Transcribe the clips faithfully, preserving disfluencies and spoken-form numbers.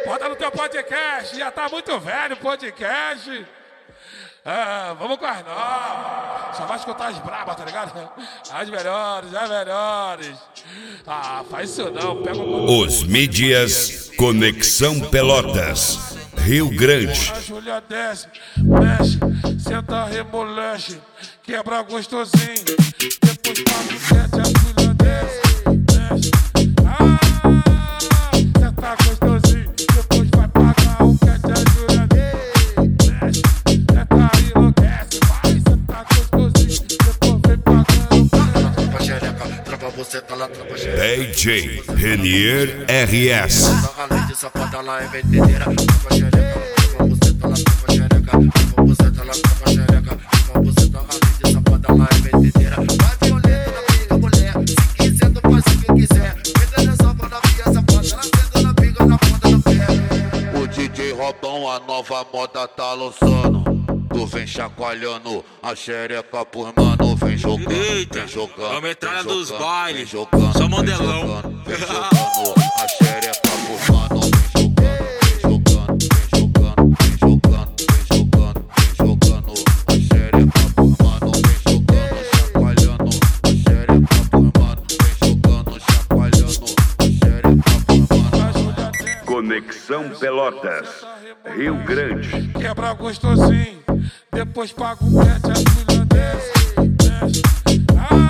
Bota no teu podcast, já tá muito velho o podcast. Ah, vamos com as novas. Só vai escutar as brabas, tá ligado? As melhores, as melhores. Ah, faz isso não, pega o... Os mídias Conexão Pelotas, Rio Grande. A Júlia desce, mexe, senta, remolexe, quebra gostosinho. Depois passa o sete, a Júlia desce, mexe. Ah, senta gostosinho. Depois vai pagar o cat, a Júlia desce, senta e enlouquece. Vai, senta gostosinho. Depois vem pagando. Trava xereca, trava você, tá lá, trava xereca. D J Renier R S. Além de safada lá é vendedeira. Trava xereca, trava você, tá lá, trava xereca. Trava você, tá lá, trava xereca. Trava você, tá além de safada lá é vendedeira. Vai violenta na briga, mulher. Se quiser, tu faz o que quiser. Vendendo essa banda, via safada. Ela senta na briga, na ponta do pé. O D J Robão, a nova moda tá lançando. Tu vem chacoalhando a xereca por mano, vem jogando, Eita, vem jogando. vamos entrar vem dos jogando, bailes, vem jogando, só vem modelão. jogando, vem jogando a xereca por mano, vem jogando, vem jogando, vem jogando, vem jogando, vem jogando, vem jogando a xereca por mano, vem jogando, chacoalhando a xereca por mano, vem jogando, chacoalhando a xereca por mano. Conexão Pelotas, Rio Grande. Quebra gostosinho, depois paga o cat, a Júlia desce, mexe. Ah,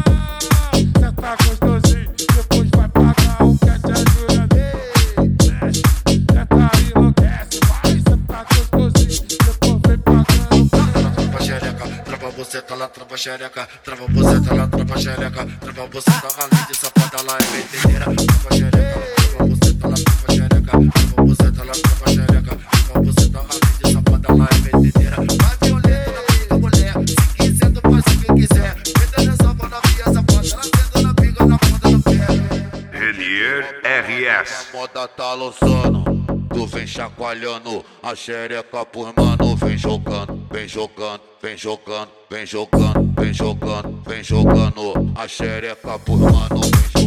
senta gostosinho, depois vai pagar o cat, a Júlia desce, mexe. Senta e enlouquece, vai, senta gostosinho, depois vem pagando. Trava xereca, trava você, tá lá, trava xereca. Trava você, tá lá, trava xereca. Trava você, tá além de safada lá é vendedeira. Trava xereca, trava você, tá lá, trava xereca. Trava você, tá lá, trava xereca. Trava você, tá além de safada lá é vendedeira. Vai violenta na briga, mulher. Se quiser, tu faz o que quiser. Vendendo essa banda, via safada. Ela senta na briga, na ponta do pé. Renier R S. A moda tá lançando. Tu vem chacoalhando a xereca por mano, vem jogando, vem jogando, vem jogando, vem jogando, vem jogando, vem jogando a xereca por mano, vem jogando.